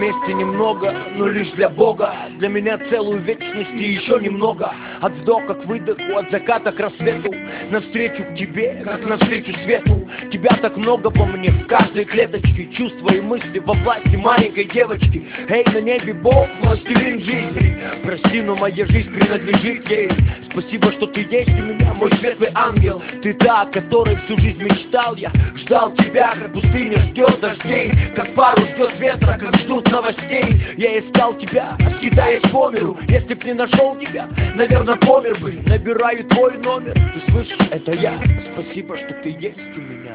вместе немного, но лишь для Бога. Для меня целую вечность и еще немного. От вдоха к выдоху, от заката к рассвету. Навстречу к тебе, как навстречу свету. Тебя так много во мне, в каждой клеточке. Чувства и мысли во власти маленькой девочки. Эй, на небе Бог, властелин жизни. Прости, но моя жизнь принадлежит ей. Спасибо, что ты есть у меня, мой светлый ангел. Ты та, о которой всю жизнь мечтал я. Ждал тебя, как пустыня ждет дождей, как пару ждет ветра, как ждут новостей. Я искал тебя, скитаясь по миру. Если б не нашел тебя, наверное, помер бы. Набираю твой номер, ты слышишь, это я. Спасибо, что ты есть у меня.